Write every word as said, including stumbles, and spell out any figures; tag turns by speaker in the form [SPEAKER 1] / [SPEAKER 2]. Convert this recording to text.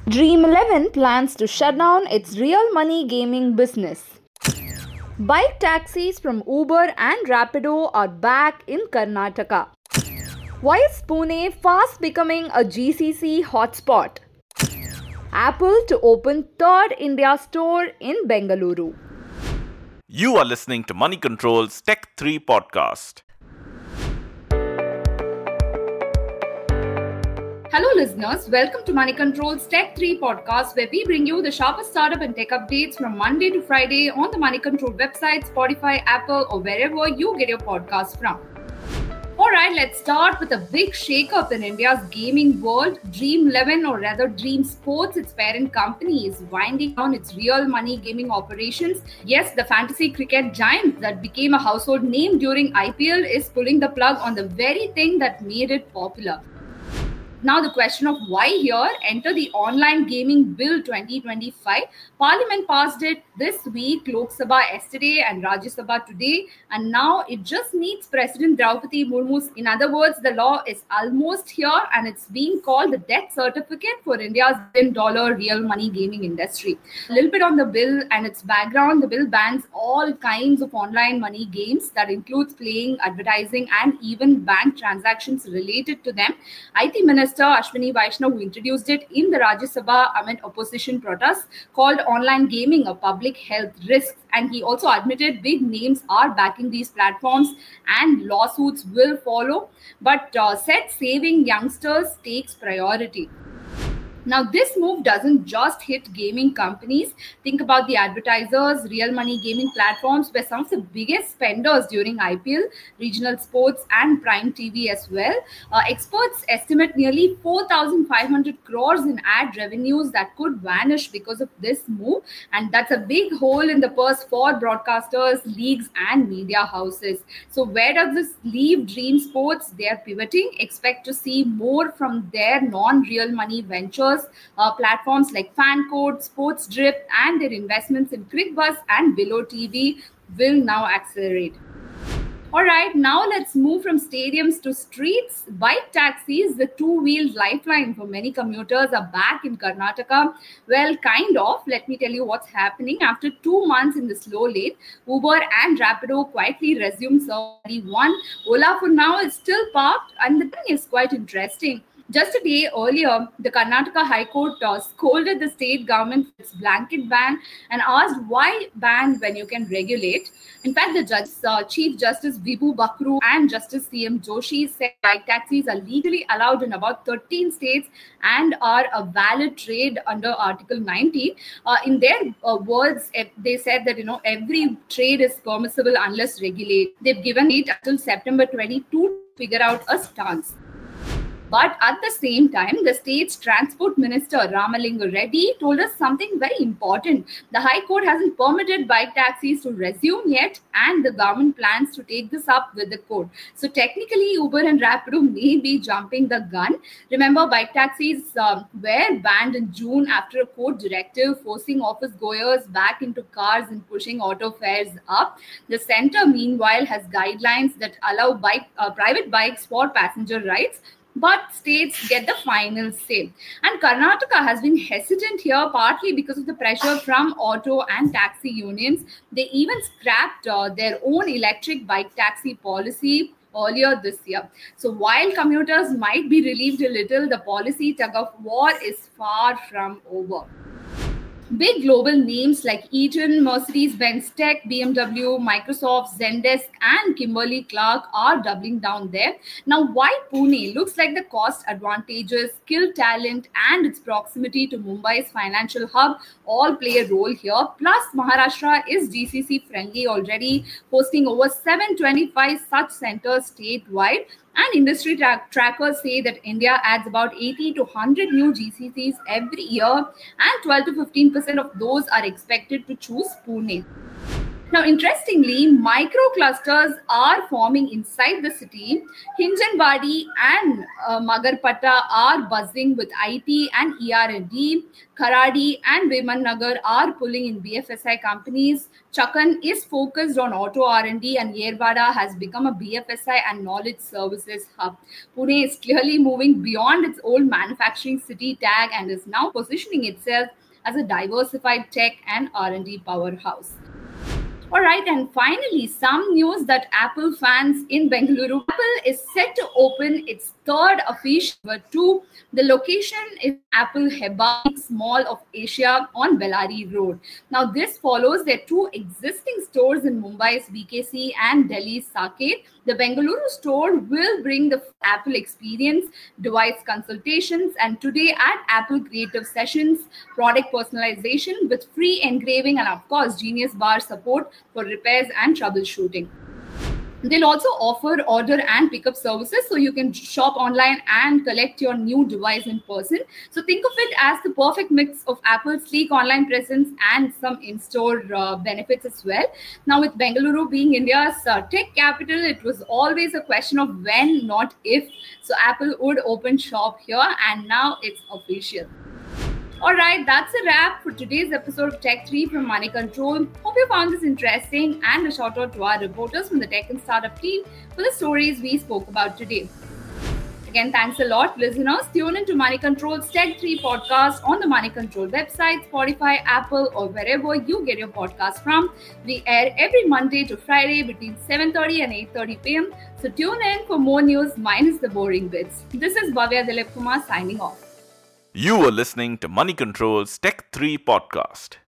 [SPEAKER 1] Dream eleven plans to shut down its real money gaming business. Bike taxis from Uber and Rapido are back in Karnataka. Why is Pune fast becoming a G C C hotspot? Apple to open third India store in Bengaluru.
[SPEAKER 2] You are listening to Money Control's Tech three podcast.
[SPEAKER 1] Hello listeners, welcome to Money Control's Tech three podcast, where we bring you the sharpest startup and tech updates from Monday to Friday on the Money Control website, Spotify, Apple or wherever you get your podcasts from. Alright, let's start with a big shake-up in India's gaming world. Dream eleven, or rather Dream Sports, its parent company, is winding down its real money gaming operations. Yes, the fantasy cricket giant that became a household name during I P L is pulling the plug on the very thing that made it popular. Now the question of why here, enter the Online Gaming Bill twenty twenty-five. Parliament passed it this week, Lok Sabha yesterday and Rajya Sabha today, and now it just needs President Draupadi Murmu. In other words, the law is almost here and it's being called the death certificate for India's billion dollar real money gaming industry. A little bit on the bill and its background. The bill bans all kinds of online money games that includes playing, advertising and even bank transactions related to them. I T Minister Ashwini Vaishnaw, who introduced it in the Rajya Sabha amid opposition protests, called online gaming a public health risk, and he also admitted big names are backing these platforms and lawsuits will follow, but uh, said saving youngsters takes priority. Now, this move doesn't just hit gaming companies. Think about the advertisers, real money gaming platforms were some of the biggest spenders during I P L, regional sports and Prime T V as well. Uh, experts estimate nearly four thousand five hundred crores in ad revenues that could vanish because of this move. And that's a big hole in the purse for broadcasters, leagues and media houses. So where does this leave Dream Sports? They are pivoting. Expect to see more from their non-real money ventures. Uh, platforms like FanCode, Sports Drip, and their investments in CricBuzz and Below T V will now accelerate. Alright, now let's move from stadiums to streets. Bike taxis, the two-wheeled lifeline for many commuters, are back in Karnataka. Well, kind of. Let me tell you what's happening. After two months in the slow lane, Uber and Rapido quietly resumed service. One, Ola for now is still parked, and the thing is quite interesting. Just a day earlier, the Karnataka High Court uh, scolded the state government for its blanket ban and asked why ban when you can regulate. In fact, the judge, uh, Chief Justice Vibhu Bakru and Justice C M Joshi said bike taxis are legally allowed in about thirteen states and are a valid trade under Article nineteen. Uh, in their uh, words, they said that you know every trade is permissible unless regulated. They've given it until September twenty-second to figure out a stance. But at the same time, the state's transport minister, Ramalinga Reddy, told us something very important. The High Court hasn't permitted bike taxis to resume yet, and the government plans to take this up with the court. So technically, Uber and Rapido may be jumping the gun. Remember, bike taxis um, were banned in June after a court directive forcing office goers back into cars and pushing auto fares up. The center, meanwhile, has guidelines that allow bike uh, private bikes for passenger rides, but states get the final say. And Karnataka has been hesitant here partly because of the pressure from auto and taxi unions. They even scrapped uh, their own electric bike taxi policy earlier this year. So while commuters might be relieved a little, the policy tug of war is far from over. Big global names like Eaton, Mercedes-Benz Tech, B M W, Microsoft, Zendesk, and Kimberly-Clark are doubling down there. Now, why Pune? Looks like the cost advantages, skilled talent, and its proximity to Mumbai's financial hub all play a role here. Plus, Maharashtra is G C C friendly already, hosting over seven hundred twenty-five such centers statewide. And industry tra- trackers say that India adds about eighty to one hundred new G C Cs every year, and twelve to fifteen percent of those are expected to choose Pune. Now, interestingly, microclusters are forming inside the city. Hinjanwadi and uh, Magarpata are buzzing with I T and E R and D. Kharadi and Viman Nagar are pulling in B F S I companies. Chakan is focused on auto R and D, and Yerwada has become a B F S I and knowledge services hub. Pune is clearly moving beyond its old manufacturing city tag and is now positioning itself as a diversified tech and R and D powerhouse. All right, and finally, some news that Apple fans in Bengaluru. Apple is set to open its third official to the location is Apple Hebba Mall of Asia on Bellary Road. Now, this follows their two existing stores in Mumbai's B K C and Delhi's Saket. The Bengaluru store will bring the Apple experience, device consultations, and today at Apple Creative Sessions, product personalization with free engraving and, of course, Genius Bar support for repairs and troubleshooting. They'll also offer order and pickup services so you can shop online and collect your new device in person. So think of it as the perfect mix of Apple's sleek online presence and some in-store uh, benefits as well. Now, with Bengaluru being India's uh, tech capital, it was always a question of when, not if. So Apple would open shop here, and now it's official. All right, that's a wrap for today's episode of Tech three from Money Control. Hope you found this interesting, and a shout out to our reporters from the Tech and Startup team for the stories we spoke about today. Again, thanks a lot, listeners. Tune into Money Control's Tech three podcast on the Money Control website, Spotify, Apple, or wherever you get your podcast from. We air every Monday to Friday between seven thirty and eight thirty p.m. So tune in for more news minus the boring bits. This is Bhavya Dilip Kumar signing off.
[SPEAKER 2] You were listening to Money Control's Tech three podcast.